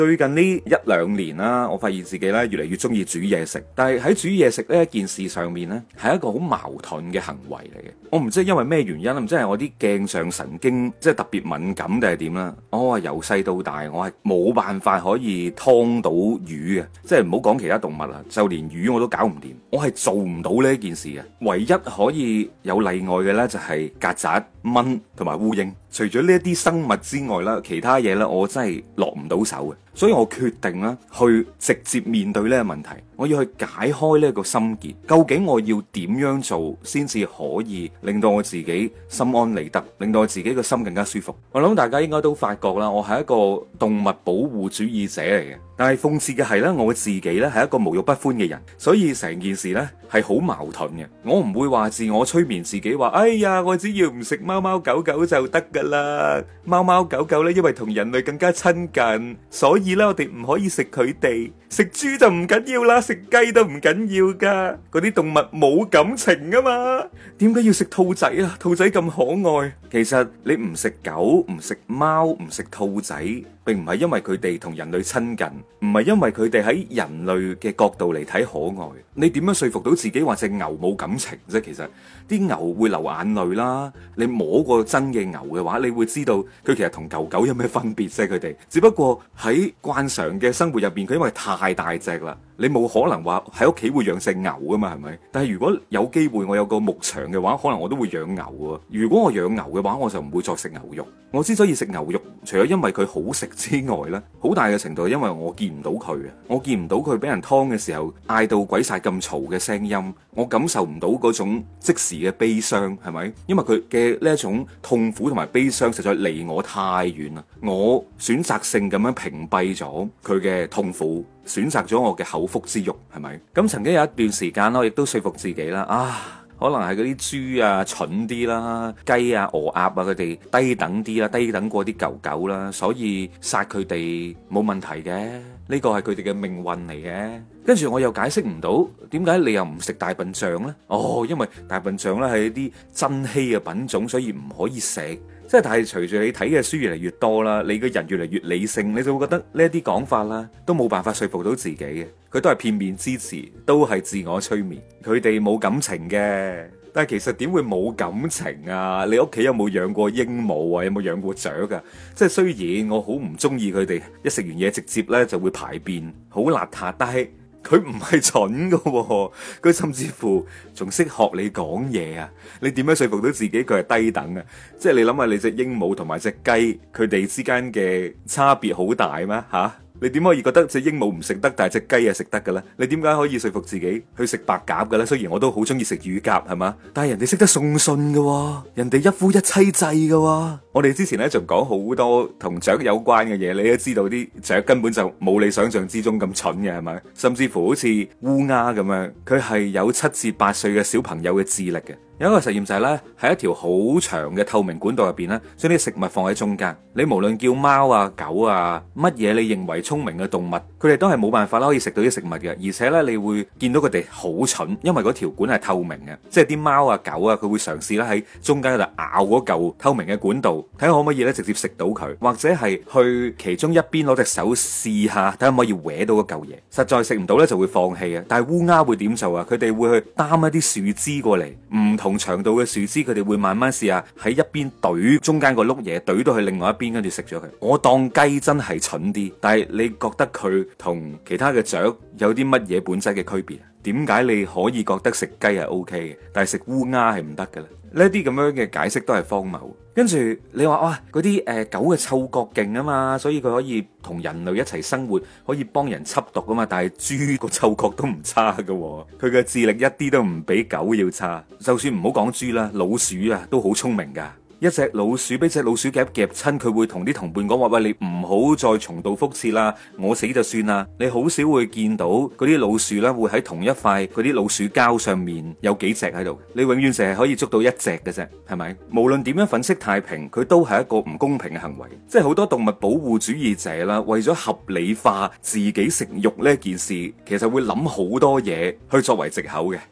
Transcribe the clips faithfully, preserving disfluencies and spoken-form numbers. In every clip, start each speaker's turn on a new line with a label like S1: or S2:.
S1: 最近呢一兩年啦，我發現自己咧越嚟越中意煮嘢食，但係喺煮嘢食呢一件事上面呢，係一個好矛盾嘅行為嚟嘅。我唔知因為咩原因，唔知係我啲鏡像神經即係特別敏感定係點啦。我話由細到大，我係冇辦法可以劏到魚嘅，即係唔好講其他動物啦，就連魚我都搞唔掂，我係做唔到呢一件事嘅。唯一可以有例外嘅呢，就係曱甴、蚊同埋烏蠅。除咗呢一啲生物之外啦，其他嘢咧我真係落唔到手嘅，所以我決定啦去直接面對呢個問題，我要去解開呢個心結。究竟我要點樣做先至可以令到我自己心安理得，令到我自己個心更加舒服？我諗大家應該都發覺啦，我係一個動物保護主義者嚟嘅，但係諷刺嘅係咧，我自己咧係一個無肉不歡嘅人，所以成件事咧係好矛盾嘅。我唔會話自我催眠自己話，哎呀，我只要唔食貓貓狗狗就得噶啦。貓貓狗狗咧，因為同人類更加親近，所以咧我哋唔可以食佢哋。食豬就唔緊要啦，食雞都唔緊要噶。嗰啲動物冇感情啊嘛，點解要食兔仔啊？兔仔咁可愛。其實你唔食狗、唔食貓、唔食兔仔，並唔係因為佢哋同人類親近，唔係因為佢哋喺人類嘅角度嚟睇可愛。你點樣說服到自己話隻牛冇感情啫？其實啲牛會流眼淚啦。你摸過真嘅牛嘅話，你會知道佢其實同狗狗有咩分別啫？佢哋只不過喺慣常嘅生活入邊，佢因為太大隻啦，你冇可能話喺屋企會養隻牛噶嘛，係咪？但係如果有機會我有個牧場嘅話，可能我都會養牛啊。如果我養牛嘅話，我就唔會再食牛肉。我之所以食牛肉，除咗因為佢好食之外呢，好大嘅程度係因為我見唔到佢啊，我見唔到佢俾人劏嘅時候嗌到鬼晒咁嘈嘅聲音，我感受唔到嗰種即時嘅悲傷，係咪？因為佢嘅呢一種痛苦同埋悲傷實在離我太遠啦，我選擇性咁樣屏蔽咗佢嘅痛苦，選擇咗我嘅口腹之欲，係咪？咁曾經有一段時間我亦都說服自己啦，啊。可能係嗰啲豬啊蠢啲啦，雞啊鵝鴨啊佢哋低等啲啦，低等過啲狗狗啦，所以殺佢哋冇問題嘅，呢個係佢哋嘅命運嚟嘅。跟住我又解釋唔到點解你又唔食大笨象呢？哦，因為大笨象咧係一啲珍稀嘅品種，所以唔可以食。即係但係隨住你睇嘅書越嚟越多啦，你個人越嚟越理性，你就會覺得呢一啲講法啦，都冇辦法說服到自己嘅，佢都係片面之詞，都係自我催眠。佢哋冇感情嘅，但係其實點會冇感情啊？你屋企有冇養過鸚鵡啊？有冇養過雀啊？即係雖然我好唔中意佢哋，一食完嘢直接咧就會排便，好邋遢，但係佢唔係蠢噶喎，佢甚至乎仲識學你講嘢啊！你點樣說服到自己佢係低等啊？即係你諗下，你隻鸚鵡同埋隻雞，佢哋之間嘅差別好大咩？吓、啊？你點可以覺得隻鸚鵡唔食得，但係隻雞係食得嘅咧？你點解可以說服自己去食白鴿嘅咧？雖然我都好中意食乳鴿，係嘛？但係人哋識得送信嘅，人哋一夫一妻制嘅。我哋之前咧仲講好多同雀有關嘅嘢，你都知道啲雀根本就冇你想象之中咁蠢嘅，係咪？甚至乎好似烏鴉咁樣，佢係有七至八歲嘅小朋友嘅智力嘅。有一個實驗就係咧，喺一條好長嘅透明管道入邊咧，將啲食物放喺中間。你無論叫貓啊、狗啊，乜嘢你認為聰明嘅動物，佢哋都係冇辦法啦可以食到啲食物嘅。而且咧，你會見到佢哋好蠢，因為嗰條管係透明嘅，即係啲貓啊、狗啊，佢會嘗試咧喺中間嗰度咬嗰嚿透明嘅管道，睇下可唔可以咧直接食到佢，或者係去其中一邊攞隻手試下，睇下可唔可以搲到嗰嚿嘢。實在食唔到咧，就會放棄啊。但係烏鴉會點做啊？佢哋會去擔一啲樹枝過嚟，唔同長度嘅樹枝，佢哋會慢慢試下喺一邊懟中間個碌嘢，懟到去另外一邊，跟住食咗佢。我當雞真係蠢啲，但係你覺得佢同其他嘅雀有啲乜嘢本質嘅區別？點解你可以覺得食雞係 OK 嘅，但係食烏鴉係唔得嘅咧？呢啲咁樣嘅解釋都係荒謬。跟住你話哇，嗰啲誒狗嘅嗅覺勁啊嘛，所以佢可以同人類一齊生活，可以幫人緝毒啊嘛。但係豬個嗅覺都唔差噶，佢嘅智力一啲都唔比狗要差。就算唔好講豬啦，老鼠啊都好聰明噶。一隻老鼠俾隻老鼠夾夾親，佢會同啲同伴講話：喂，你唔好再重蹈覆轍啦，我死就算啦。你好少會見到嗰啲老鼠咧，會喺同一塊嗰啲老鼠膠上面有幾隻喺度。你永遠淨係可以捉到一隻嘅啫，係咪？無論點樣粉飾太平，佢都係一個唔公平嘅行為。即係好多動物保護主義者啦，為咗合理化自己食肉呢件事，其實會諗好多嘢去作為藉口嘅。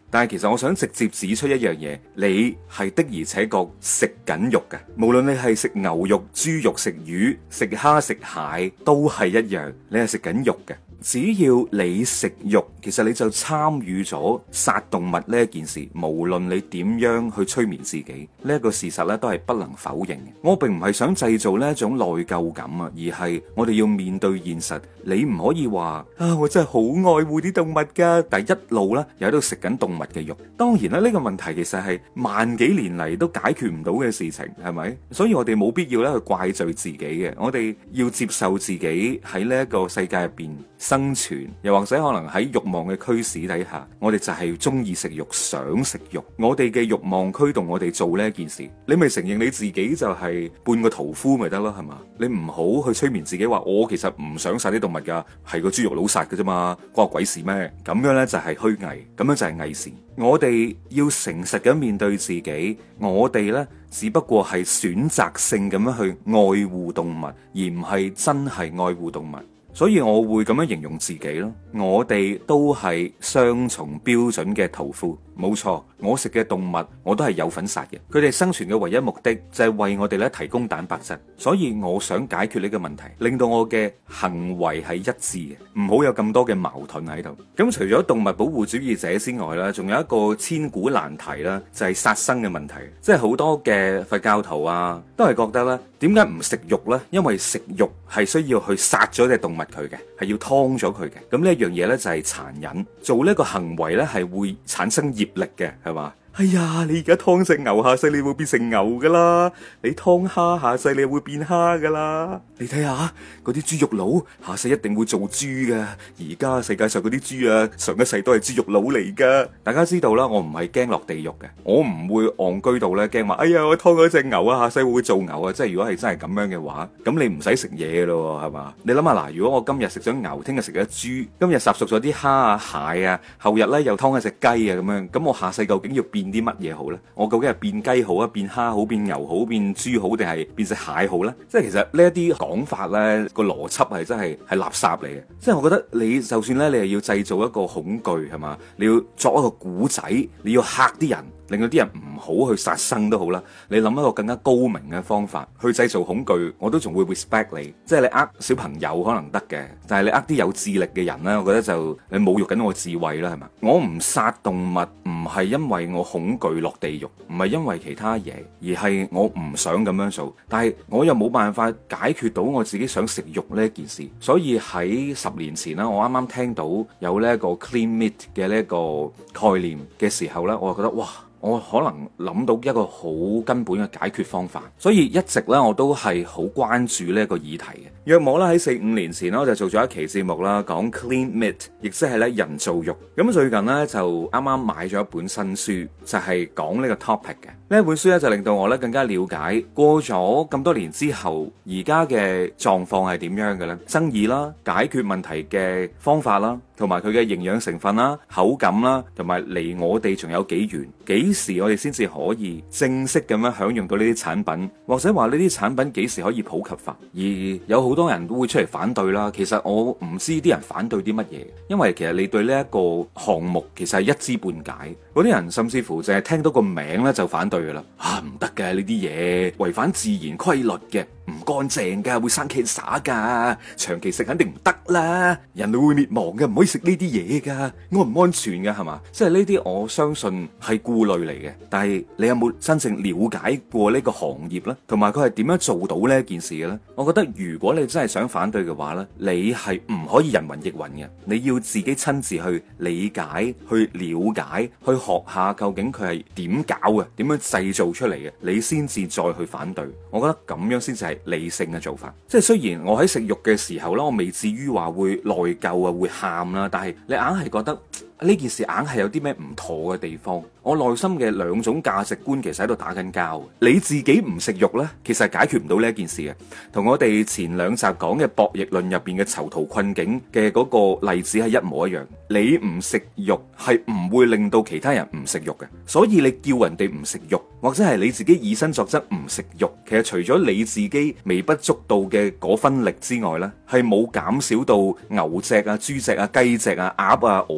S1: 但係其實我想直接指出一樣嘢，你係的而且確食緊肉嘅，無論你係食牛肉、豬肉、食魚、食蝦、食蟹，都係一樣，你係食緊肉嘅。只要你食肉，其實你就參與咗殺動物呢一件事。無論你點樣去催眠自己，呢一個事實咧都係不能否認嘅。我並唔係想製造呢一種內疚感啊，而係我哋要面對現實。你唔可以話啊，我真係好愛護啲動物噶，但係一路咧又喺度食緊動物嘅肉。當然啦，呢個問題其實係萬幾年嚟都解決唔到嘅事情，係咪？所以我哋冇必要咧去怪罪自己嘅，我哋要接受自己喺呢一個世界入邊生存，又或者可能喺慾望嘅驅使底下，我哋就係中意食肉，想食肉。我哋嘅慾望驅動我哋做呢一件事。你咪承認你自己就係半個屠夫咪得咯，係嘛？你唔好去催眠自己話我其實唔想殺啲動物噶，係個豬肉佬殺嘅啫嘛，關我鬼事咩？咁樣呢就係虛偽，咁樣就係偽善。我哋要誠實咁面對自己，我哋呢只不過係選擇性咁樣去愛護動物，而唔係真係愛護動物。所以我會咁樣形容自己咯，我哋都係雙重標準嘅屠夫，冇錯。我食嘅動物我都係有份殺嘅，佢哋生存嘅唯一目的就係為我哋咧提供蛋白質。所以我想解決呢個問題，令到我嘅行為係一致嘅，唔好有咁多嘅矛盾喺度。咁除咗動物保護主義者之外啦，仲有一個千古難題啦，就係殺生嘅問題。即係好多嘅佛教徒啊，都係覺得咧，點解唔食肉呢？因為食肉係需要去殺咗隻動物佢嘅，係要劏咗佢嘅。咁呢一樣嘢呢，就係殘忍，做呢個行為呢，係會產生業力嘅，係嘛？哎呀，你而家劏隻牛，下世你會變成牛噶啦；你劏蝦，下世你會變蝦噶啦。你睇下嗰啲豬肉佬，下世一定會做豬噶。而家世界上嗰啲豬啊，上一世都係豬肉佬嚟噶。大家知道啦，我唔係驚落地獄嘅，我唔會戇居到咧驚話，哎呀，我劏咗隻牛啊，下世會唔會做牛啊？即係如果係真係咁樣嘅話，咁你唔使食嘢咯，係嘛？你諗下嗱，如果我今日食咗牛，聽日食咗豬，今日烚熟咗啲蝦啊、蟹啊，後日咧又劏一隻雞啊，咁樣，咁我下世究竟要變啲乜嘢好呢？我究竟係變雞好啊，變蝦好，變牛好，變豬好，定係變隻蟹好呢？即係其實呢一啲講法呢個邏輯係真係係垃圾嚟嘅。即係我覺得你就算呢，你係要製造一個恐懼係嘛，你要作一個古仔，你要嚇啲人，令到啲人唔好去殺生都好啦。你諗一個更加高明嘅方法去製造恐懼，我都仲會 respect 你。即係你呃小朋友可能得嘅，但係你呃啲有智力嘅人呢，我覺得就你侮辱緊我智慧啦，係嘛？我唔殺動物唔係因為我恐懼落地獄，唔係因為其他嘢，而係我唔想咁樣做。但係我又冇辦法解決到我自己想食肉呢一件事。所以喺十年前啦，我啱啱聽到有呢一個 clean meat 嘅呢一個概念嘅時候呢，我就覺得哇！我可能諗到一個好根本嘅解決方法，所以一直咧我都係好關注呢一個議題嘅。約莫咧喺四五年前咧，我就做咗一期節目啦，講 clean meat，亦即係咧人造肉。咁最近咧就啱啱買咗一本新書，就係講呢個 topic 嘅。呢一本書咧就令到我咧更加了解過咗咁多年之後，而家嘅狀況係點樣嘅咧？爭議啦，解決問題嘅方法啦，同埋佢嘅營養成分啦、口感啦，同埋離我哋仲有幾遠？幾時我哋先至可以正式咁樣享用到呢啲產品，或者話呢啲產品幾時可以普及化？而有好多人都會出嚟反對啦。其實我唔知啲人反對啲乜嘢，因為其實你對呢一個項目其實係一知半解。嗰啲人甚至乎淨係聽到個名咧就反對噶啦，啊唔得嘅，呢啲嘢違反自然規律嘅。唔乾淨噶，會生 cancer 噶，長期食肯定唔得啦，人類會滅亡嘅，唔可以食呢啲嘢噶，安唔安全噶係嘛？即係呢啲我相信係顧慮嚟嘅，但係你有冇真正了解過呢個行業呢？同埋佢係點樣做到呢件事嘅咧？我覺得如果你真係想反對嘅話呢，你係唔可以人云亦云嘅，你要自己親自去理解、去了解、去學下究竟佢係點搞嘅，點樣製造出嚟嘅，你先至再去反對。我覺得咁樣先至係理性嘅做法。即係雖然我喺食肉嘅時候咧，我未至於話會內疚啊，會喊啦，但係你硬係覺得呢件事硬係有啲咩唔妥嘅地方。我內心嘅兩種價值觀其實喺度打緊交。你自己唔食肉呢，其實係解決唔到呢一件事嘅。同我哋前兩集講嘅博弈論入邊嘅囚徒困境嘅嗰個例子係一模一樣。你唔食肉係唔會令到其他人唔食肉嘅，所以你叫人哋唔食肉，或者係你自己以身作則唔食肉，其實除咗你自己微不足道嘅嗰分力之外呢，係冇減少到牛隻啊、豬隻啊、雞隻啊、鴨啊、鵝啊嘅殺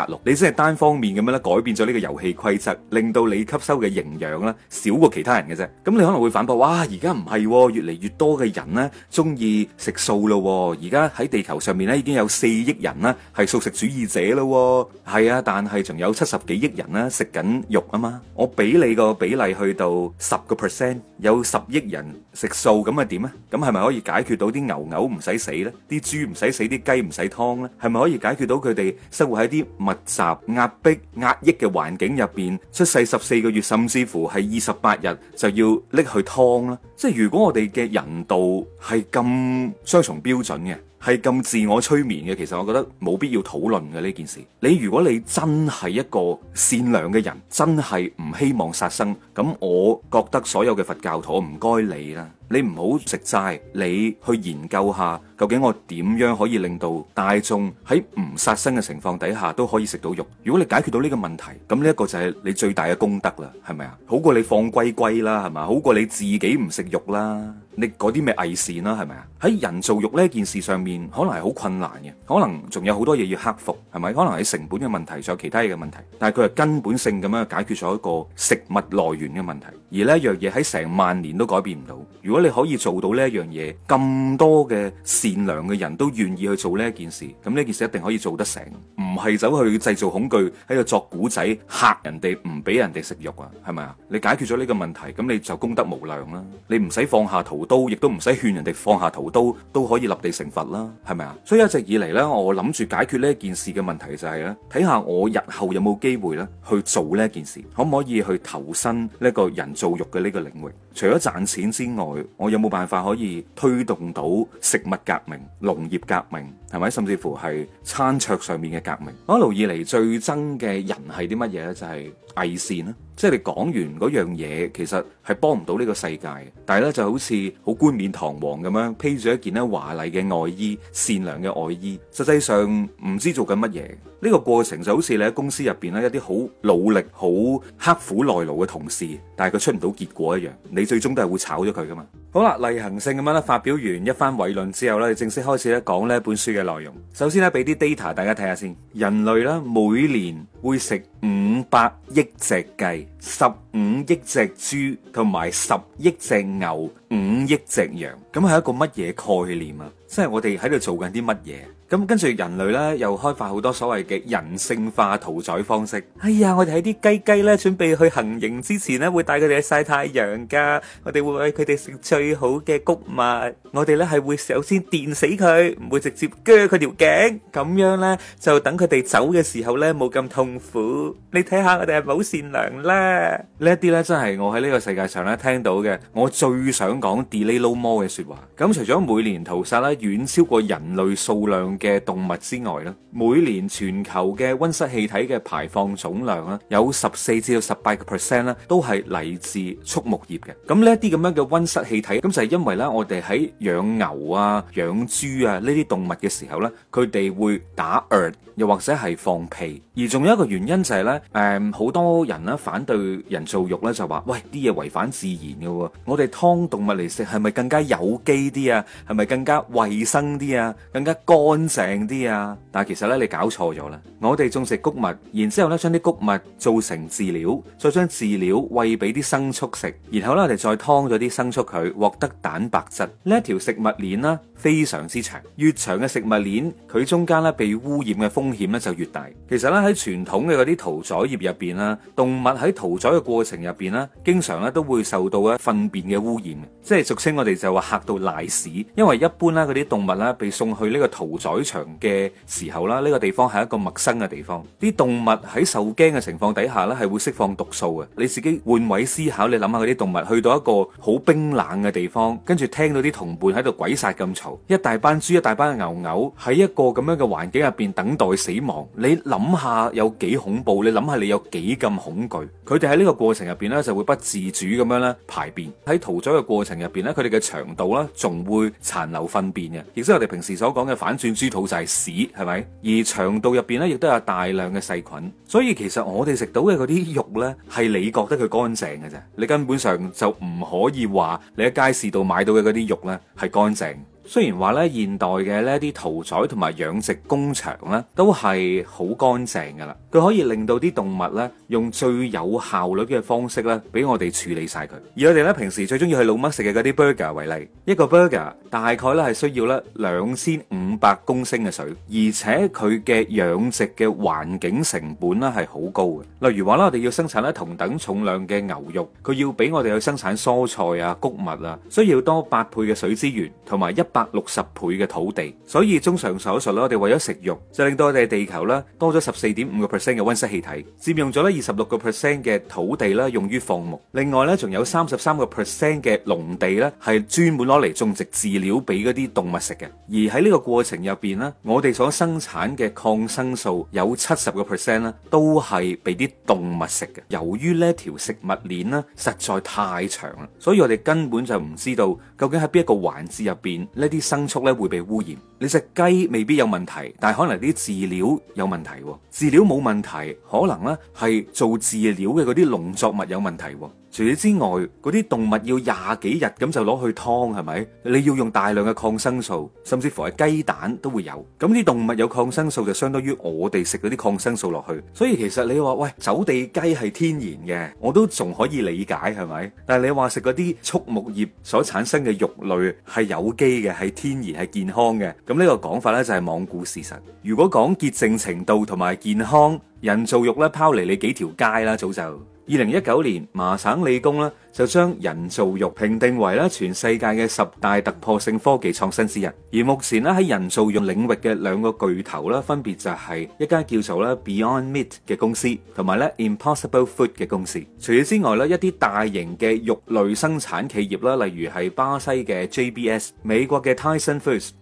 S1: 殺戮，你只係單方面咁樣咧改變咗呢個遊戲規則，令到你吸收嘅營養咧少過其他人嘅啫。咁你可能會反駁，哇，而家唔係，越嚟越多嘅人咧中意食素咯，而家喺地球上面咧已經有四億人咧係素食主義者咯。係啊，但係仲有七十幾億人咧食緊肉啊嘛。我俾你個比例去到十個 percent，有十億人食素，咁啊點啊？咁係咪可以解決到啲牛牛唔使死咧？啲豬唔使死，啲雞唔使劏咧？係咪可以解決到佢哋生活喺啲密集、壓迫、壓抑嘅環境入邊，出世十四個月，甚至乎係二十八日就要拎去劏啦？即係如果我哋嘅人道係咁雙重標準嘅，係咁自我催眠嘅，其實我覺得冇必要討論嘅呢件事。你如果你真係一個善良嘅人，真係唔希望殺生，咁我覺得所有嘅佛教徒唔該你啦。你唔好食齋，你去研究下究竟我點樣可以令到大眾喺唔殺生嘅情況底下都可以食到肉。如果你解決到呢個問題，咁呢一個就係你最大嘅功德啦，係咪啊？好過你放龜龜啦，係咪？好過你自己唔食肉啦，你嗰啲咩偽善啦，係咪啊？喺人造肉呢件事上面，可能係好困難嘅，可能仲有好多嘢要克服，係咪？可能係成本嘅問題，仲有其他嘢嘅問題，但係佢係根本性咁樣解決咗一個食物來源嘅問題，而呢一樣嘢喺成萬年都改變唔到。如果你可以做到呢一樣嘢，咁多嘅善良嘅人都願意去做呢一件事，咁呢件事一定可以做得成，唔係走去製造恐懼，喺度作古仔嚇人哋，唔俾人哋食肉啊，係咪啊？你解決咗呢個問題，咁你就功德無量啦。你唔使放下屠刀，亦都唔使勸人哋放下屠刀，都可以立地成佛啦，係咪啊？所以一直以嚟呢，我諗住解決呢一件事嘅問題就係咧，睇下我日後有冇機會咧去做呢一件事，可唔可以去投身呢個人造肉嘅呢個領域？除咗賺錢之外，我有冇辦法可以推動到食物革命、農業革命，係咪？甚至乎係餐桌上面嘅革命。我一路以嚟最憎嘅人係啲乜嘢呢？就係偽善啦。即係你講完嗰樣嘢，其實係幫唔到呢個世界，但係咧就好似好冠冕堂皇咁樣披住一件咧華麗嘅外衣、善良嘅外衣，實際上唔知做緊乜嘢。呢個過程就好似你喺公司入邊咧一啲好努力、好刻苦耐勞嘅同事，但係佢出唔到結果一樣，你最終都係會炒咗佢噶嘛。好啦，例行性咁樣咧發表完一番偉論之後咧，正式開始咧講呢本書嘅內容。首先咧俾啲 data 大家睇下先，人類咧每年會食五百億隻雞、十五億隻豬同埋十億隻牛、五億隻羊，咁係一個乜嘢概念啊？即係我哋喺度做緊啲乜嘢？咁跟住人類咧又開發好多所謂嘅人性化屠宰方式。哎呀，我哋喺啲雞雞咧準備去行刑之前咧，會帶佢哋去曬太陽噶。我哋會為佢哋食最好嘅穀物。我哋咧係會首先電死佢，唔會直接鋸佢條頸。咁樣咧就等佢哋走嘅時候咧冇咁痛苦。你睇下我哋係咪好善良咧？呢一啲咧真係我喺呢個世界上咧聽到嘅，我最想講 delay no more 嘅說話。咁除咗每年屠殺咧遠超過人類數量嘅動物之外咧，每年全球嘅溫室氣體嘅排放總量咧，有十四至到十八個 percent 咧，都係嚟自畜牧業嘅。咁呢一啲咁樣嘅溫室氣體，咁就係因為咧，我哋喺養牛啊、養豬啊呢啲動物嘅時候咧，佢哋會打嗝，又或者係放屁。而仲有一個原因就係咧，誒，好多人咧反對人造肉咧，就話喂，啲嘢違反自然嘅，我哋劏動物嚟食係咪更加有機啲啊？係咪更加衛生啲啊？更加乾淨啲啊？但係其實咧，你搞錯咗啦。我哋種植穀物，然之後咧將啲穀物做成飼料，再將飼料餵俾啲牲畜食，然後咧我哋再劏咗啲牲畜佢，獲得蛋白質。呢一條食物鏈啦，非常之長，越長嘅食物鏈，佢中間咧被污染嘅風險咧就越大。其實咧喺傳統嘅嗰啲屠宰業入邊啦，動物喺屠宰嘅過程入邊啦，經常咧都會受到咧糞便嘅污染，即係俗稱我哋就話嚇到賴屎。因為一般啦嗰啲動物啦被送去呢個屠宰場嘅時候啦，呢個地方係一個陌生嘅地方，啲動物喺受驚嘅情況底下咧係會釋放毒素嘅。你自己換位思考，你諗下嗰啲動物去到一個好冰冷嘅地方，跟住聽到啲同伴喺度鬼殺咁嘈，一大班豬一大班牛牛喺一個咁樣嘅環境入邊等待死亡，你諗下有幾恐怖？你諗下你有幾咁恐懼？佢哋喺呢個過程入邊咧就會不自主咁樣咧排便，喺屠宰嘅過程入邊咧，佢哋嘅腸道咧仲會殘留糞便嘅，亦即係我哋平時所講嘅反轉豬肚就係屎，係咪？而腸道入邊咧亦都有大量嘅細菌，所以其實我哋食到嘅嗰啲肉咧係你覺得佢乾淨嘅啫，你根本上就唔可以話你喺街市度買到嘅嗰啲肉咧係乾淨。 雖然話咧現代嘅呢啲屠宰同埋養殖工場咧都係好乾淨噶啦，佢可以令到啲動物咧用最有效率嘅方式咧俾我哋處理晒佢。而我哋咧平時最中意去老麥食嘅嗰啲 burger 為例，一個 burger 大概咧係需要咧兩千五百公升嘅水，而且佢嘅養殖嘅環境成本咧係好高嘅。例如話咧，我哋要生產咧同等重量嘅牛肉，佢要俾我哋去生產蔬菜啊、穀物啊，需要多八倍嘅水資源同埋一百六十倍嘅土地。所以綜上所述咧，我哋為咗食肉，就令到我哋地球咧多咗十四點五個 percent 嘅溫室氣體，佔用咗咧二十六個 percent 嘅土地啦，用於放牧。另外咧，仲有三十三個 percent 嘅農地咧係專門攞嚟種植飼料俾嗰啲動物食嘅。而喺呢個過程入邊咧，我哋所生產嘅抗生素有七十個 percent 咧都係俾啲動物食嘅。由於呢條食物鏈咧實在太長啦，所以我哋根本就唔知道究竟喺邊一個環節入邊呢啲牲畜咧會被污染。你隻雞未必有問題，但係可能啲飼料有問題。飼料冇問題，可能咧係做飼料嘅嗰啲農作物有問題。除此之外，嗰啲動物要廿幾日咁就攞去湯，係咪？你要用大量嘅抗生素，甚至乎係雞蛋都會有。咁啲動物有抗生素就相當於我哋食嗰啲抗生素落去。所以其實你話喂，走地雞係天然嘅，我都仲可以理解，係咪？但係你話食嗰啲畜牧業所產生嘅肉類係有機嘅，係天然，係健康嘅，咁呢個講法呢就係罔顧事實。如果講潔淨程度同埋健康，人造肉咧拋離你幾條街啦，早就。二零一九年，麻省理工咧就將人造肉評定為咧全世界嘅十大突破性科技創新之一。而目前咧喺人造肉領域嘅兩個巨頭咧，分別就係一間叫做咧 Beyond Meat 嘅公司，同埋咧 Impossible Food 嘅公司。除此之外咧，一啲大型嘅肉類生產企業啦，例如係巴西嘅 J B S、美國嘅 Tyson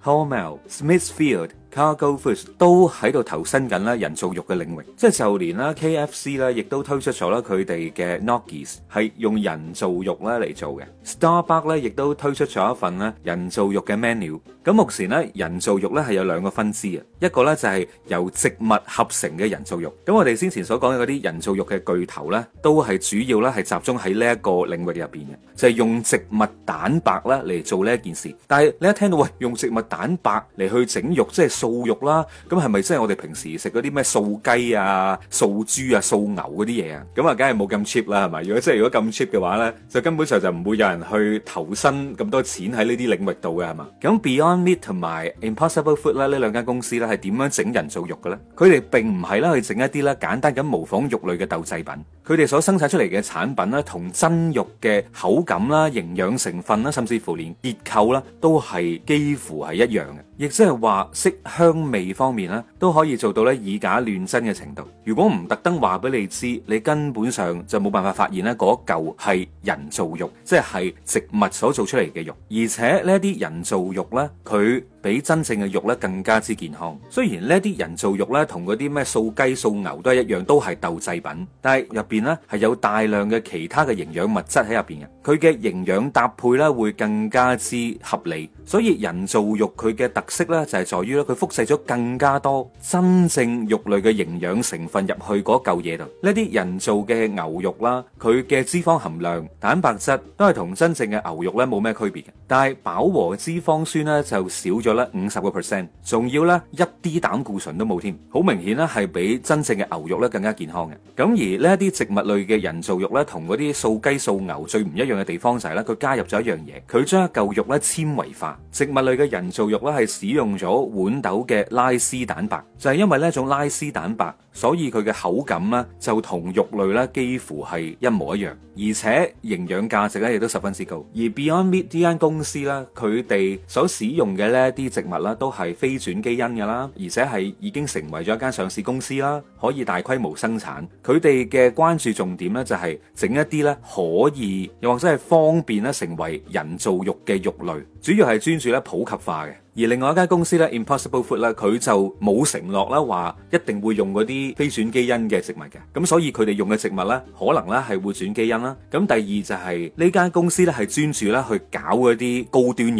S1: Foods、Hormel、Smithfield、Cargo Foods 都喺度投身緊咧人造肉嘅領域，即係就連啦 K F C 咧，亦都推出咗啦佢哋嘅 Nuggies 係用人造肉咧嚟做嘅。Starbucks 咧亦都推出咗一份咧人造肉嘅 menu。咁目前咧人造肉咧係有兩個分支嘅，一個咧就係由植物合成嘅人造肉。咁我哋先前所講嘅嗰啲人造肉嘅巨頭咧，都係主要咧係集中喺呢一個領域入邊嘅，就係用植物蛋白咧嚟做呢一件事。但係你一聽到喂用植物蛋白嚟去整肉，即係素肉啦，咁係咪即係我哋平時食嗰啲咩素雞啊、素豬啊、素牛嗰啲嘢啊？咁啊，梗係冇咁 cheap 啦，係咪？如果即係如果咁 cheap 嘅話咧，就根本上就唔會有人去投身咁多錢喺呢啲領域度嘅，係嘛？咁 Beyond Meat 同埋 Impossible Food 咧，呢兩間公司咧係點樣整人造肉嘅咧？佢哋並唔係啦去整一啲咧簡單咁模仿肉類嘅豆製品，佢哋所生產出嚟嘅產品咧，同真肉嘅口感啦、營養成分啦，甚至乎連結構啦，都係幾乎係一樣嘅。亦即係話色香味方面咧，都可以做到咧以假亂真嘅程度。如果唔特登話俾你知，你根本上就冇辦法發現咧嗰嚿係人造肉，即係植物所做出嚟嘅肉。而且呢啲人造肉咧，佢比真正嘅肉咧更加之健康。雖然呢啲人造肉咧同嗰啲咩素雞、素牛都係一樣，都係豆製品，但係入邊咧係有大量嘅其他嘅營養物質喺入邊嘅，佢嘅營養搭配咧會更加之合理。所以人造肉佢嘅特色咧就係在於咧佢複製咗更加多真正肉類嘅營養成分入去嗰嚿嘢度。呢啲人造嘅牛肉啦，佢嘅脂肪含量、蛋白質都係同真正嘅牛肉咧冇咩區別嘅，但係飽和脂肪酸咧就少咗咧五十個 percent， 仲要咧一啲膽固醇都冇添，好明顯咧係比真正嘅牛肉咧更加健康嘅。咁而呢一啲植物類嘅人造肉咧，同嗰啲素雞、素牛最唔一樣嘅地方就係咧，佢加入咗一樣嘢，佢將一嚿肉咧纖維化。植物類嘅人造肉咧係使用咗豌豆嘅拉絲蛋白，就係因為呢一種拉絲蛋白，所以佢嘅口感咧就同肉類咧幾乎係一模一樣，而且營養價值咧亦都十分之高。而 Beyond Meat 呢間公司咧，佢哋所使用嘅呢啲植物啦，都係非轉基因嘅啦，而且係已經成為咗一間上市公司啦，可以大規模生產。佢哋嘅關注重點咧就係整一啲咧可以又或者係方便咧成為人造肉嘅肉類，主要係專注咧普及化嘅。而另外一間公司咧 Impossible Food 咧，佢就冇承諾啦，話一定會用嗰啲非轉基因嘅植物嘅。咁所以佢哋用嘅植物咧，可能咧係會轉基因啦。咁第二就係呢間公司咧係專注咧去搞嗰啲高端嘢嘅。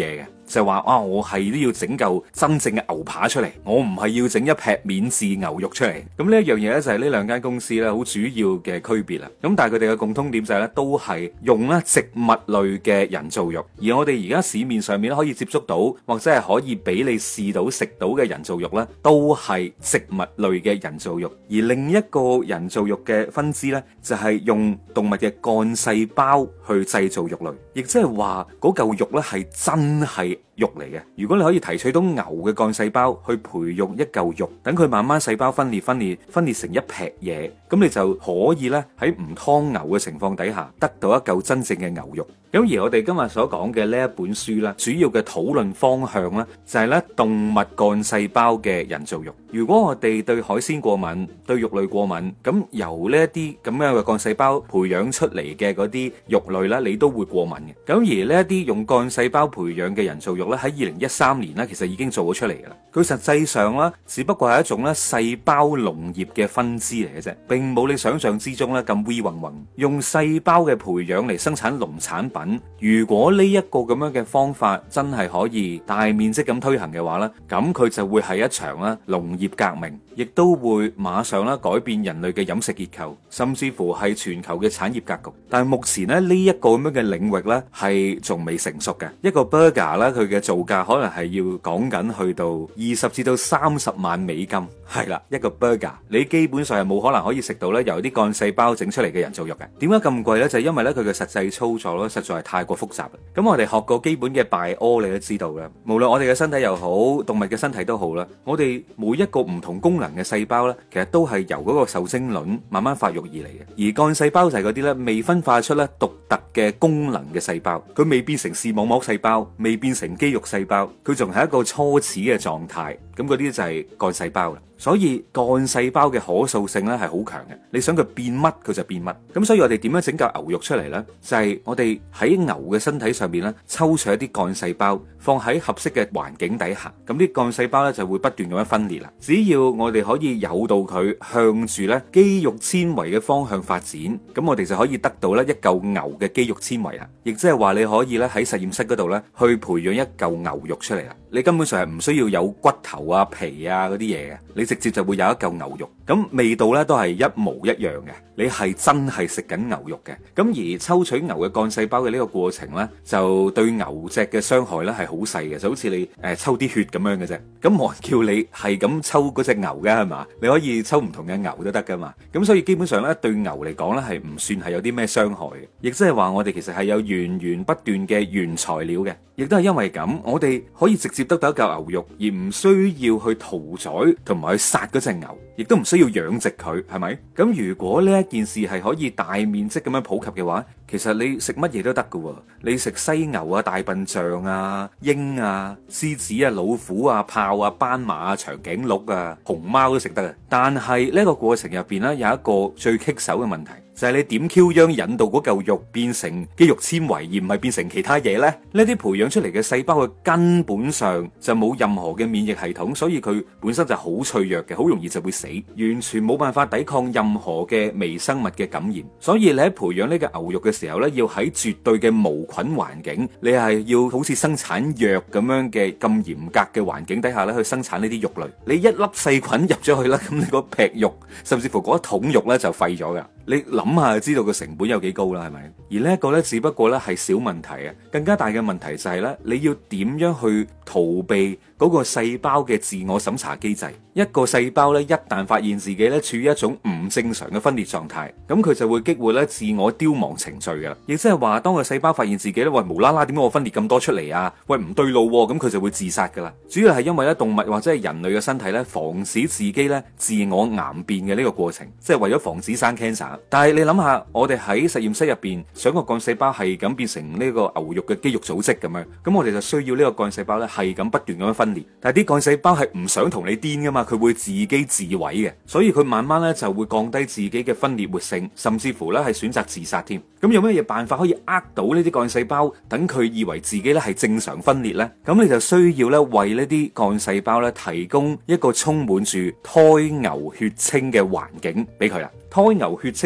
S1: 就話啊，我係都要整嚿真正嘅牛扒出嚟，我唔係要整一劈免治牛肉出嚟。咁呢一樣嘢咧就係呢兩間公司咧好主要嘅區別啦。咁但係佢哋嘅共通點就係咧都係用咧植物類嘅人造肉，而我哋而家市面上面咧可以接觸到或者係可以俾你試到食到嘅人造肉咧，都係植物類嘅人造肉。而另一個人造肉嘅分支咧就係用動物嘅幹細胞去製造肉類，亦即係話嗰嚿肉咧係真係肉嚟嘅。如果你可以提取到牛嘅幹細胞去培育一嚿肉，等佢慢慢細胞分裂、分裂、分裂成一劈嘢，咁你就可以咧喺唔劏牛嘅情況底下得到一嚿真正嘅牛肉。咁而我哋今日所講嘅呢一本書咧，主要嘅討論方向咧就係咧動物幹細胞嘅人造肉。如果我哋對海鮮過敏、對肉類過敏，咁由呢一啲咁樣嘅幹細胞培養出嚟嘅嗰啲肉類咧，你都會過敏嘅。咁而呢一啲用幹細胞培養嘅人造肉咧，喺二零一三年咧，其實已經做咗出嚟噶啦。佢實際上咧，只不過係一種咧細胞農業嘅分支嚟嘅啫，並冇你想象之中咧咁 V 混混。用細胞嘅培養嚟生產農產品，如果呢一個咁樣嘅方法真係可以大面積咁推行嘅話咧，咁佢就會係一場咧農業革命，亦都會馬上咧改變人類嘅飲食結構，甚至乎係全球嘅產業格局。但係目前咧呢一個咁樣嘅領域咧係仲未成熟嘅。一個 burger 咧佢嘅造價可能係要講緊去到二十至到三十萬美金，係啦，一個 burger 你基本上係冇可能可以食到咧由啲幹細胞整出嚟嘅人造肉嘅。點解咁貴咧？就係因為咧佢嘅實際操作咧實在係太過複雜啦。咁我哋學過基本嘅 bio 你都知道啦，無論我哋嘅身體又好，動物嘅身體都好啦，我哋每一個唔同功能嘅細胞咧，其實都係由嗰個受精卵慢慢發育而嚟嘅。而幹細胞就係嗰啲咧未分化出咧獨特嘅功能嘅細胞，佢未變成視網膜細胞，未變成肌肉細胞，佢仲係一個初始嘅狀態。咁嗰啲就係幹細胞啦。所以幹細胞嘅可塑性咧係好強嘅，你想佢變乜佢就變乜。咁所以我哋點樣整嚿牛肉出嚟呢？就係我哋喺牛嘅身體上面咧抽取一啲幹細胞，放喺合適嘅環境底下，咁啲幹細胞咧就會不斷咁樣分裂啦。只要我哋可以誘導佢向住咧肌肉纖維嘅方向發展，咁我哋就可以得到咧一嚿牛嘅肌肉纖維啦。亦即係話你可以咧喺實驗室嗰度咧去培養一嚿牛肉出嚟啦。你根本上係唔需要有骨頭啊、皮啊嗰啲嘢嘅，你直接就會有一嚿牛肉。咁味道咧都係一模一樣嘅，你係真係食緊牛肉嘅。咁而抽取牛嘅幹細胞嘅呢個過程咧，就對牛隻嘅傷害咧係好細嘅，就好似你誒、呃、抽啲血咁樣嘅啫。咁冇人叫你係咁抽嗰隻牛嘅係嘛？你可以抽唔同嘅牛都得噶嘛。咁所以基本上咧對牛嚟講咧係唔算係有啲咩傷害嘅，亦即係話我哋其實係有源源不斷嘅原材料嘅。亦都係因為咁，我哋可以直接得到一嚿牛肉，而唔需要去屠宰同埋去殺嗰隻牛，亦都唔需要養殖佢，係咪？咁如果呢一件事係可以大面積咁樣普及嘅話，其實你食乜嘢都得噶。你食犀牛啊、大笨象啊、鷹啊、獅子啊、老虎啊、豹啊、斑馬啊、長頸鹿啊、熊貓都食得啊。但係呢個過程入邊咧有一個最棘手嘅問題，就係你點 Q 樣引導嗰嚿肉變成肌肉纖維，而唔係變成其他嘢呢？呢啲培養出嚟嘅細胞，佢根本上就冇任何嘅免疫系統，所以佢本身就好脆弱嘅，好容易就會死，完全冇辦法抵抗任何嘅微生物嘅感染。所以你喺培養呢個牛肉嘅時候呢，要喺絕對嘅無菌環境，你係要好似生產藥咁樣嘅咁嚴格嘅環境底下咧去生產呢啲肉類。你一粒細菌入咗去啦，咁你個劈肉，甚至乎嗰一桶肉呢，就廢咗噶。你諗下就知道個成本有幾高啦，係咪？而呢一個呢，只不過呢係小問題啊，更加大嘅問題就係呢：你要點樣去逃避嗰個細胞嘅自我審查機制？一個細胞呢，一旦發現自己呢處於一種唔正常嘅分裂狀態，咁佢就會激活呢自我凋亡程序噶啦。亦即係話，當個細胞發現自己呢，喂，無啦啦點解我分裂咁多出嚟啊？喂，唔對路喎，咁佢就會自殺噶啦。主要係因為呢動物或者係人類嘅身體呢，防止自己呢自我癌變嘅呢個過程，即係為咗防止生 cancer。但係你諗下，我哋喺實驗室入邊想個幹細胞係咁變成呢個牛肉嘅肌肉組織咁樣，咁我哋就需要呢個幹細胞咧係咁不斷咁樣分裂。但係啲幹細胞係唔想同你癲噶嘛，佢會自己自毀嘅，所以佢慢慢咧就會降低自己嘅分裂活性，甚至乎咧係選擇自殺添。咁有咩嘢辦法可以呃到呢啲幹細胞，等佢以為自己咧係正常分裂呢？咁你就需要咧為呢啲幹細胞咧提供一個充滿住胎牛血清嘅環境俾佢啦。胎牛血清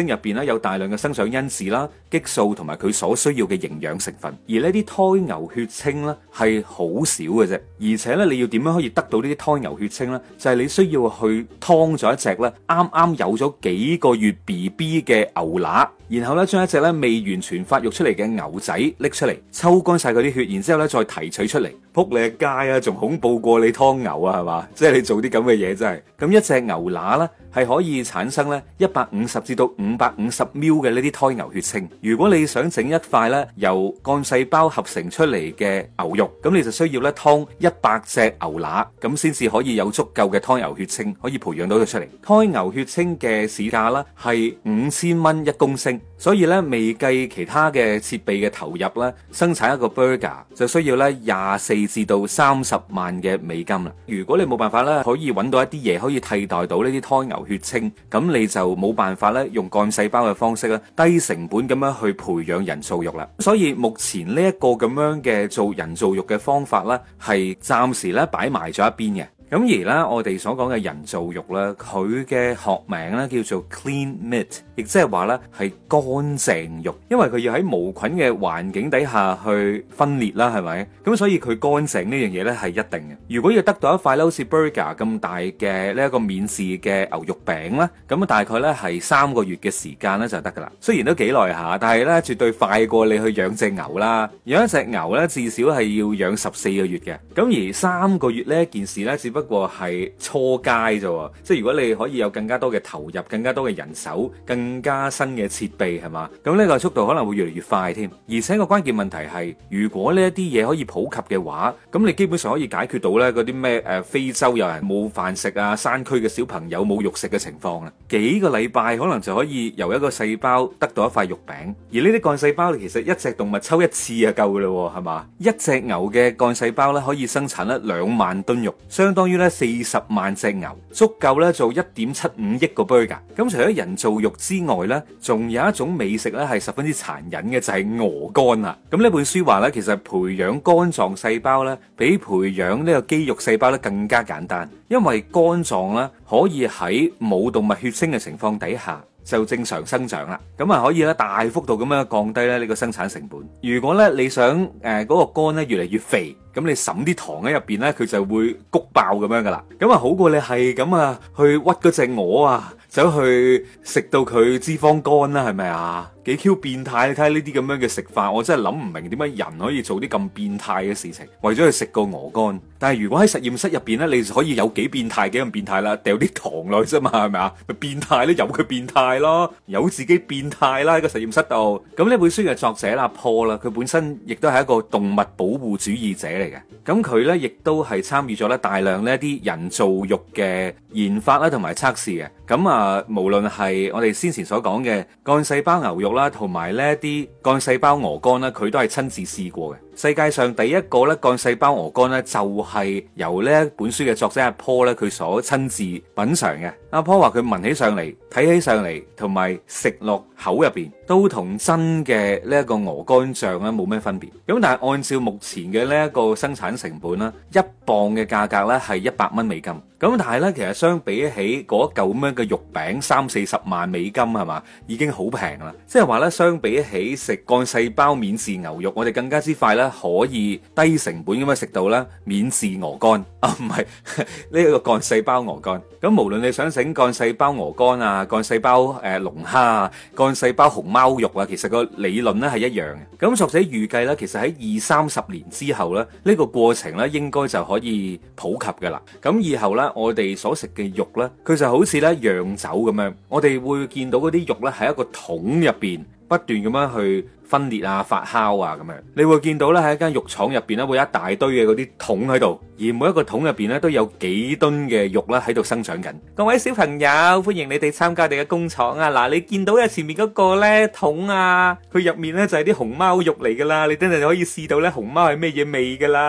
S1: 清入邊咧有大量嘅生長因子啦、激素同埋佢所需要嘅營養成分，而呢啲胎牛血清咧係好少嘅啫，而且咧你要點樣可以得到呢啲胎牛血清咧？就係你需要去劏咗一隻咧啱啱有咗幾個月 B B 嘅牛乸。然後咧，將一隻咧未完全發育出嚟嘅牛仔拎出嚟，抽乾晒佢啲血，然之後咧再提取出嚟，撲你個街啊！仲恐怖過你劏牛啊，係嘛？即係你做啲咁嘅嘢真係。咁一隻牛乸咧係可以產生咧一百五十至到五百五十 ml 嘅呢啲胎牛血清。如果你想整一塊咧由幹細胞合成出嚟嘅牛肉，咁你就需要咧劏一百隻牛乸，咁先至可以有足夠嘅胎牛血清，可以培養到佢出嚟。胎牛血清嘅市價啦係五千蚊一公升。所以咧，未計其他嘅設備嘅投入咧，生產一個 burger 就需要咧廿四至到三十萬嘅美金啦。如果你冇辦法咧，可以揾到一啲嘢可以替代到呢啲胎牛血清，咁你就冇辦法咧用幹細胞嘅方式咧，低成本咁樣去培養人造肉啦。所以目前呢一個咁樣嘅做人造肉嘅方法咧，係暫時咧擺埋咗一邊嘅。咁而咧，我哋所講嘅人造肉咧，佢嘅學名咧叫做 clean meat，亦即係話咧係乾淨肉，因為佢要喺無菌嘅環境底下去分裂啦，係咪？咁所以佢乾淨呢樣嘢咧係一定嘅。如果要得到一塊咧好似 burger 咁大嘅呢一個免治嘅牛肉餅咧，咁大概咧係三個月嘅時間咧就得噶啦。雖然都幾耐下，但係咧絕對快過你去養隻牛啦。養一隻牛咧至少係要養十四個月嘅，咁而三個月呢一件事咧只不過係初階啫，即係如果你可以有更加多嘅投入，更加多嘅人手，更加新嘅設備，係嘛？咁呢個速度可能會越嚟越快添。而且個關鍵問題係，如果呢一啲嘢可以普及嘅話，咁你基本上可以解決到呢嗰啲咩誒非洲有人冇飯食啊，山區嘅小朋友冇肉食嘅情況啦。幾個禮拜可能就可以由一個細胞得到一塊肉餅。而呢啲幹細胞其實一隻動物抽一次就夠噶啦，係嘛？一隻牛嘅幹細胞咧可以生產咧兩萬噸肉，相當於咧四十萬隻牛，足夠咧做一點七五億個 burger。咁除咗人造肉之外咧，仲有一種美食咧係十分之殘忍嘅，就係鵝肝啦。咁呢本書話咧，其實培養肝臟細胞咧，比培養呢個肌肉細胞咧更加簡單，因為肝臟咧可以喺冇動物血清嘅情況底下就正常生長啦，咁啊可以咧大幅度咁樣降低咧呢個生產成本。如果咧你想誒嗰個肝咧越嚟越肥，咁你滲啲糖喺入邊咧，佢就會谷爆咁樣噶啦。咁啊好過你係咁啊去屈嗰隻鵝啊，走去食到佢脂肪肝啦，係咪啊？幾 Q 變態！你睇下呢啲咁樣嘅食法，我真係諗唔明點解人可以做啲咁變態嘅事情，為咗去食個鵝肝。但係如果喺實驗室入邊咧，你就可以有幾變態幾咁變態啦，掉啲糖落去啫嘛，係咪啊？咪變態咧，由佢變態咯，由自己變態啦喺個實驗室度。咁呢本書嘅作者阿 Paul 啦，佢本身亦都係一個動物保護主義者嚟嘅。咁佢咧亦都係參與咗咧大量呢一啲人造肉嘅研發啦，同埋測試嘅。咁啊，無論係我哋先前所講嘅幹細胞牛肉啦，同埋呢一啲幹細胞鵝肝啦，佢都係親自試過嘅。世界上第一個咧幹細胞鵝肝咧，就係由呢一本書嘅作者阿 Paul 咧，佢所親自品嘗嘅。阿 Paul 話佢聞起上嚟、睇起上嚟，同埋食落口入邊，都同真嘅呢一個鵝肝醬咧冇咩分別。咁但係按照目前嘅呢一個生產成本啦，一磅嘅價格咧係一百蚊美金。咁但係咧，其實相比起嗰嚿咁樣嘅肉餅三四十萬美金係嘛，已經好平啦。即係話咧，相比起食幹細胞免治牛肉，我哋更加之快咧可以低成本咁樣食到咧免治鵝肝啊，唔係呢一個幹細胞鵝肝。咁無論你想整幹細胞鵝肝啊、幹細胞誒龍蝦啊、幹細胞熊貓肉啊，其實個理論咧係一樣嘅。咁作者預計咧，其實喺二三十年之後咧，呢個過程咧應該就可以普及噶啦。咁以後咧，我哋所食嘅肉咧，佢就好似咧釀酒咁樣，我哋會見到嗰啲肉咧喺一個桶入邊不斷咁樣去分裂啊、發酵啊咁樣，你會見到咧喺一間肉廠入邊咧會有一大堆嘅嗰啲桶喺度，而每一個桶入邊咧都有幾噸嘅肉咧喺度生長緊。各位小朋友，歡迎你哋參加我哋嘅工廠啊！嗱，你見到嘅前面嗰個咧桶啊，佢入面咧就係啲熊貓肉嚟噶啦，你等陣就可以試到咧熊貓係咩嘢味噶啦。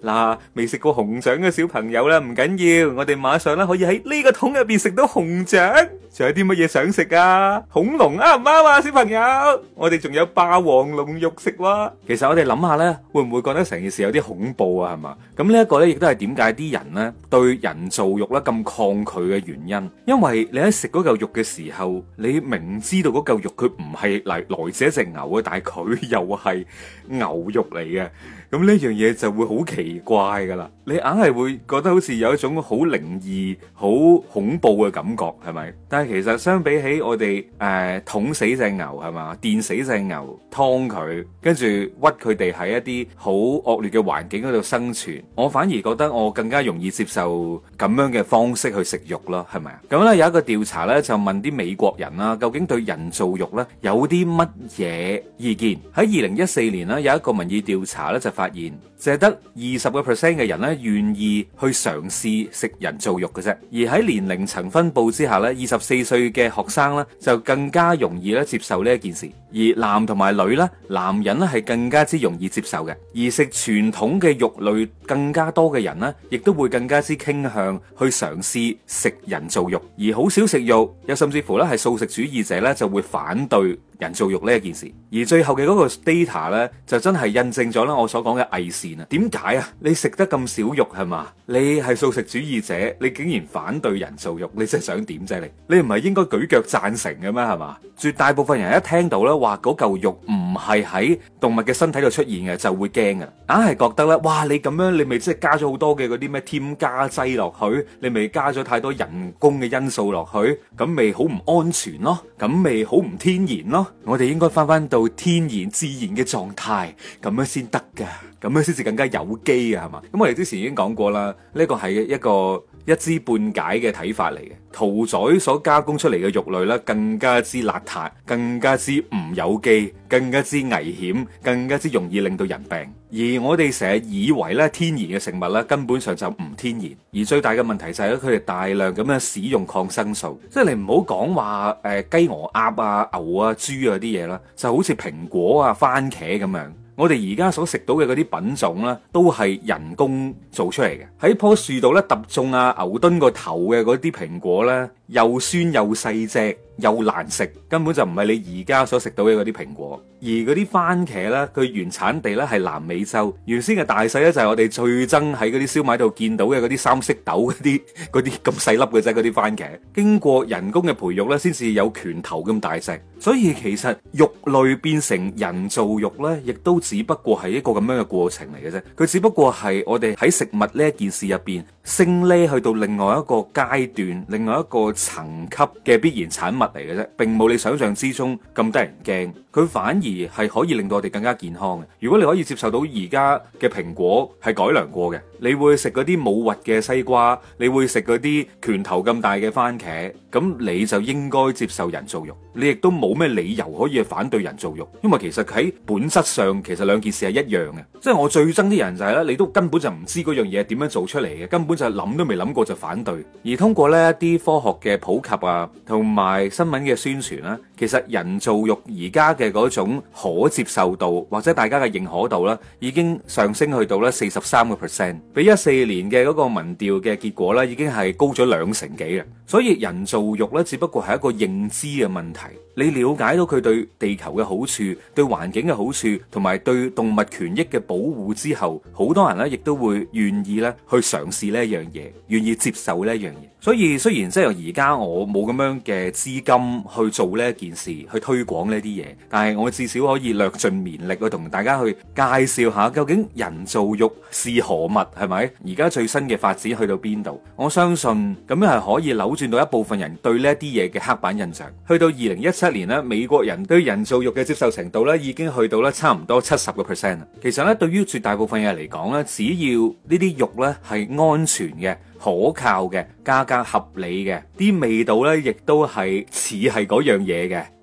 S1: 嗱，未食過熊掌嘅小朋友啦，唔緊要，我哋馬上咧可以喺呢個桶入邊食到熊掌。仲有啲乜嘢想食啊？恐龍啱唔啱啊，小朋友？我哋仲有霸王龍肉食喎。其實我哋諗下咧，會唔會覺得成件事有啲恐怖啊？係嘛？咁呢一個咧，亦都係點解啲人咧對人造肉咧咁抗拒嘅原因。因為你喺食嗰嚿肉嘅時候，你明知道嗰嚿肉佢唔係嚟來自一隻牛嘅，但係佢又係牛肉嚟嘅。咁呢樣嘢就會好奇怪噶啦，你硬係會覺得好似有一種好靈異、好恐怖嘅感覺，係咪？但係其實相比起我哋誒捅死隻牛係嘛，電死隻牛，劏佢，跟住屈佢哋喺一啲好惡劣嘅環境嗰度生存，我反而覺得我更加容易接受咁樣嘅方式去食肉咯，係咪啊？咁咧有一個調查咧就問啲美國人啦，究竟對人造肉咧有啲乜嘢意見？喺二零一四年咧有一個民意調查咧就發發現淨係得二十個 percent 嘅人咧願意去嘗試食人造肉嘅啫，而喺年齡層分佈之下咧，二十四歲嘅學生咧就更加容易咧接受呢一件事，而男同埋女咧，男人咧係更加之容易接受嘅，而食傳統嘅肉類更加多嘅人咧，亦都會更加之傾向去嘗試食人造肉，而好少食肉，又甚至乎咧係素食主義者咧就會反對人造肉呢一件事，而最後嘅嗰個 data 咧就真係印證咗啦我所講嘅偽善啊！點解啊？你食得咁少肉係嘛？你係素食主義者，你竟然反對人造肉，你真係想點啫？你你唔係應該舉腳贊成嘅咩？係嘛？絕大部分人一聽到咧話嗰嚿肉唔係喺動物嘅身體度出現嘅，就會驚嘅，硬係覺得咧，哇！你咁樣你咪即係加咗好多嘅嗰啲咩添加劑落去，你咪加咗太多人工嘅因素落去，咁咪好唔安全咯，咁咪好唔天然咯。我哋應該翻翻到天然自然嘅狀態，咁樣先得噶，咁樣先至更加有機啊，係嘛？咁我哋之前已經講過啦，呢個係一個一知半解嘅睇法嚟嘅。屠宰所加工出嚟嘅肉類咧，更加之邋遢，更加之唔有機，更加之危險，更加之容易令到人病。而我哋成日以為咧天然嘅食物咧，根本上就唔天然。而最大嘅問題就係咧，佢哋大量咁樣使用抗生素。即係你唔好講話誒雞鵝鴨啊、牛啊、豬啊啲嘢啦，就好似蘋果啊、番茄咁樣。我哋而家所食到嘅嗰啲品種咧，都係人工做出嚟嘅。喺棵樹度咧揼中啊牛頓個頭嘅嗰啲蘋果咧，又酸又細隻又難食，根本就唔係你而家所食到嘅嗰啲蘋果。而嗰啲番茄咧，佢原產地咧係南美洲，原先嘅大細咧就係我哋最憎喺嗰啲燒賣度見到嘅嗰啲三色豆嗰啲嗰啲咁細粒嘅啫，嗰啲番茄經過人工嘅培育咧，先至有拳頭咁大隻。所以其實肉類變成人造肉咧，亦都只不過係一個咁樣嘅過程嚟嘅啫。佢只不過係我哋喺食物呢一件事入邊升呢去到另外一個階段、另外一個層級嘅必然產物嚟嘅啫，並冇你想象之中咁得人驚。佢反而係可以令到我哋更加健康嘅。如果你可以接受到而家嘅蘋果係改良過嘅，你會食嗰啲冇核嘅西瓜，你會食嗰啲拳頭咁大嘅番茄，咁你就應該接受人造肉。你亦都冇咩理由可以去反對人造肉，因為其實喺本質上其實兩件事係一樣嘅。即係我最憎啲人就係咧，你都根本就唔知嗰樣嘢係點樣做出嚟嘅，根本就諗都未諗過就反對。而通過呢一啲科學嘅普及啊，同埋新聞嘅宣傳啦，其實人造肉而家嘅嗰種可接受度或者大家嘅認可度啦，已經上升去到咧四十三個 percent，比一四年嘅嗰個民調嘅結果咧，已經係高咗兩成幾嘅。所以人造肉咧，只不過係一個認知嘅問題。你了解到佢對地球嘅好處、對環境嘅好處，同埋對動物權益嘅保護之後，好多人咧亦都會願意咧去嘗試呢一樣嘢，願意接受呢一樣嘢。所以雖然即係而家我冇咁樣嘅資金去做呢一件事，去推廣呢啲嘢，但係我至少可以略盡綿力去同大家去介紹下究竟人造肉是何物，係咪？而家最新嘅發展去到邊度？我相信咁樣係可以扭轉到一部分人對呢一啲嘢嘅刻板印象。去到二零一七年咧，美國人對人造肉嘅接受程度咧已經去到咧差唔多七十個 percent 啦。其實咧，對於絕大部分人嚟講咧，只要呢啲肉咧係安全嘅、可靠嘅、價格合理嘅，啲味道咧亦都係似係嗰樣嘢嘅，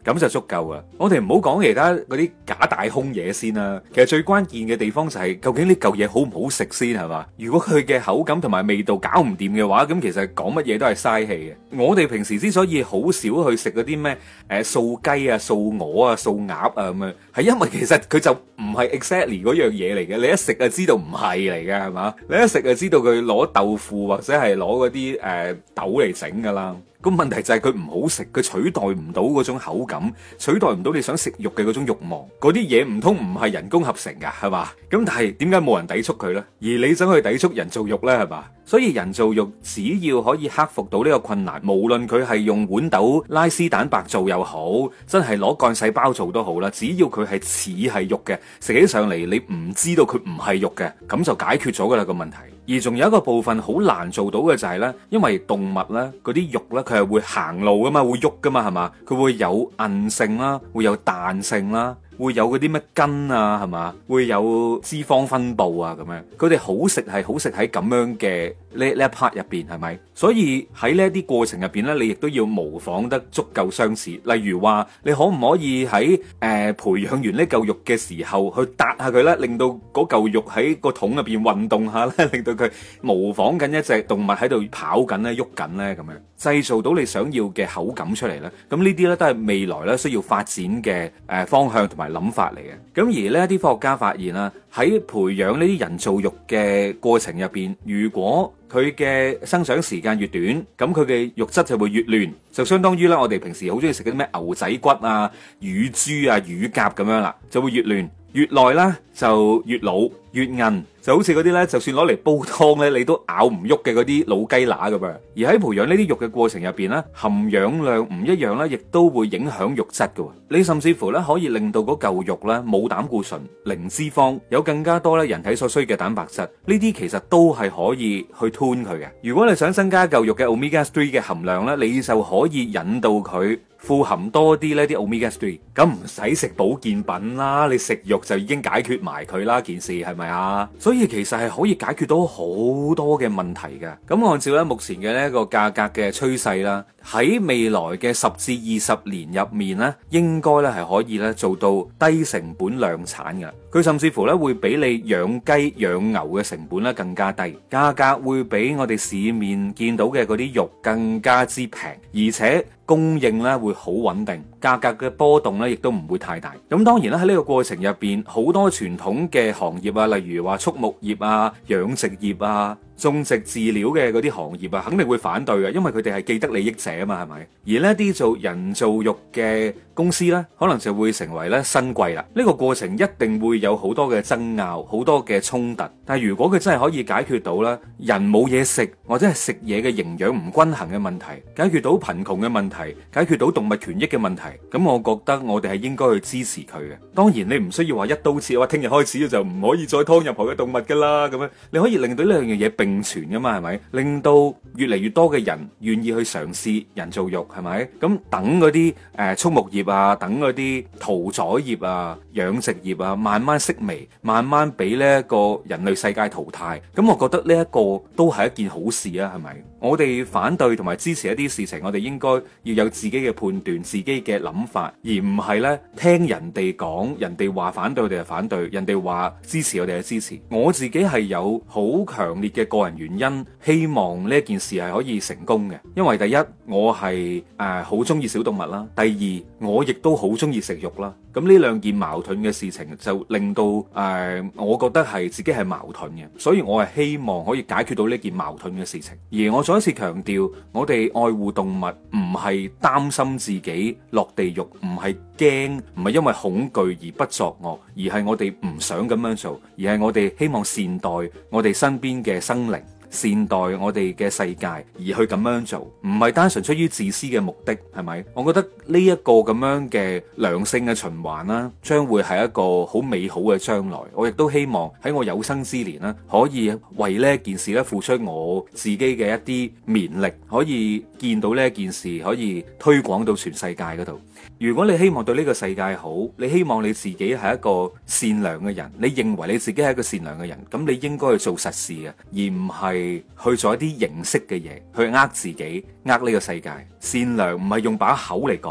S1: 咁就足夠啦。我哋唔好講其他嗰啲假大空嘢先啦。其實最關鍵嘅地方就係究竟呢嚿嘢好唔好食先係嘛？如果佢嘅口感同埋味道搞唔掂嘅話，咁其實講乜嘢都係嘥氣嘅。我哋平時之所以好少去食嗰啲咩誒素雞啊、素鵝啊、素鴨啊咁樣，係因為其實佢就唔係 exactly 嗰樣嘢嚟嘅。你一食就知道唔係嚟嘅係嘛？你一食就知道佢攞豆腐或者係攞嗰啲誒豆嚟整噶啦。個問題就係佢唔好食，佢取代唔到嗰種口感，取代唔到你想食肉嘅嗰種慾望。嗰啲嘢唔通唔係人工合成噶係嘛？咁但係點解冇人抵觸佢呢？而你想去抵觸人造肉呢係嘛？所以人造肉只要可以克服到呢個困難，無論佢係用豌豆拉絲蛋白做又好，真係攞幹細胞做都好啦，只要佢係似係肉嘅，食起上嚟你唔知道佢唔係肉嘅，咁就解決咗噶啦個問題。而仲有一個部分好難做到嘅就係呢，因為動物呢嗰啲肉呢，佢係會行路噶嘛，會喐噶嘛係嘛，佢會有韌性啦，會有彈性啦。會有嗰啲咩筋啊，係嘛？會有脂肪分布啊，咁樣佢哋好食係好食喺咁樣嘅呢呢一 part 入邊，係咪？所以喺呢一啲過程入邊呢，你亦都要模仿得足夠相似。例如話，你可唔可以喺誒、呃、培養完呢嚿肉嘅時候去搭下佢呢，令到嗰嚿肉喺個桶入邊運動下咧，令到佢模仿緊一隻動物喺度跑緊咧、喐緊咧，咁樣製造到你想要嘅口感出嚟咧。咁呢啲呢，都係未來咧需要發展嘅誒方向同埋諗法嚟嘅。咁而呢一啲科學家發現啦，喺培養呢啲人造肉嘅過程入邊，如果佢嘅生長時間越短，咁佢嘅肉質就會越嫩，就相當於咧我哋平時好中意食嗰啲咩牛仔骨啊、乳豬啊、乳鴿咁樣啦，就會越嫩，越耐啦就越老越韌，就好似嗰啲咧，就算攞嚟煲湯咧，你都咬唔喐嘅嗰啲老雞乸咁樣。而喺培養呢啲肉嘅過程入邊咧，含氧量唔一樣咧，亦都會影響肉質嘅。你甚至乎咧可以令到嗰嚿肉咧冇膽固醇、零脂肪，有更加多咧人體所需嘅蛋白質。呢啲其實都係可以去吞佢嘅。如果你想增加嚿肉嘅 omega 三嘅含量咧，你就可以引導佢富含多啲呢啲 omega 三，咁唔使食保健品啦，你食肉就已經解決埋佢啦，件事係咪啊？所以其實係可以解決到好多嘅問題嘅。咁按照咧目前嘅呢一個價格嘅趨勢啦，喺未來嘅十至二十年入面咧，應該咧係可以咧做到低成本量產嘅。佢甚至乎咧會比你養雞養牛嘅成本咧更加低，價格會比我哋市面見到嘅嗰啲肉更加之平，而且供應咧會好穩定，價格嘅波動咧亦都唔會太大。咁當然啦，喺呢個過程入邊，好多傳統嘅行業啊，例如話畜牧業啊、養殖業啊、種植飼料嘅嗰啲行業啊，肯定會反對嘅，因為佢哋係既得利益者啊嘛，係咪？而呢啲做人造肉嘅公司呢，可能就會成為咧新貴啦。呢個過程一定會有好多嘅爭拗，好多嘅衝突。但係如果佢真係可以解決到咧，人冇嘢食或者係食嘢嘅營養唔均衡嘅問題，解決到貧窮嘅問題，解決到動物權益嘅問題，咁我覺得我哋係應該去支持佢嘅。當然你唔需要話一刀切，話聽日開始就唔可以再劏任何嘅動物噶啦，咁樣你可以令到呢兩樣嘢並存噶嘛，係咪？令到越嚟越多嘅人願意去嘗試人造肉，係咪？咁等嗰啲誒畜牧業啊，等嗰啲屠宰業啊、養殖業啊，慢慢式微，慢慢俾呢一個人類世界淘汰。咁我覺得呢一個都係一件好事啊，係咪？我哋反對同埋支持一啲事情，我哋應該要有自己嘅判斷、自己嘅諗法，而唔係咧聽人哋講，人哋話反對我哋就反對，人哋話支持我哋就支持。我自己係有好強烈嘅個人原因，希望呢件事係可以成功嘅。因為第一，我係誒好中意小動物啦；第二，我亦都好中意食肉啦。咁呢兩件矛盾嘅事情就令到誒、呃，我覺得係自己係矛盾嘅，所以我係希望可以解決到呢件矛盾嘅事情。而我再一次強調，我哋愛護動物唔係擔心自己落地獄，唔係驚，唔係因為恐懼而不作惡，而係我哋唔想咁樣做，而係我哋希望善待我哋身邊嘅生靈，善待我哋嘅世界，而去咁樣做，唔係單純出於自私嘅目的，係咪？我覺得呢一個咁樣嘅良性嘅循環啦，將會係一個好美好嘅將來。我亦都希望喺我有生之年啦，可以為呢一件事咧付出我自己嘅一啲綿力，可以見到呢一件事可以推廣到全世界嗰度。如果你希望對呢個世界好，你希望你自己係一個善良嘅人，你認為你自己係一個善良嘅人，咁你應該去做實事嘅，而唔係去做一啲形式嘅嘢，去呃自己，呃呢個世界。善良唔係用把口嚟講嘅，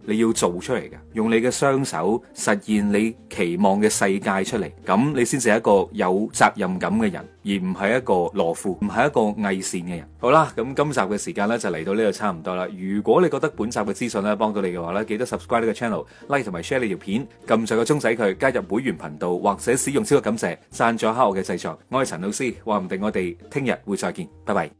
S1: 你要做出嚟嘅，用你嘅雙手實現你期望嘅世界出嚟，咁你先至係一個有責任感嘅人，而唔係一個懦夫，唔係一個偽善嘅人。好啦，咁今集嘅時間咧就嚟到呢度差唔多啦。如果你覺得本集嘅資訊咧幫到你嘅話咧，記得 subscribe 呢個 channel、like 同埋 share 呢條片，撳上個鐘仔佢，加入會員頻道或者使用超級感謝贊助下我嘅製作。我係陳老師，話唔定我哋聽日會再見，拜拜。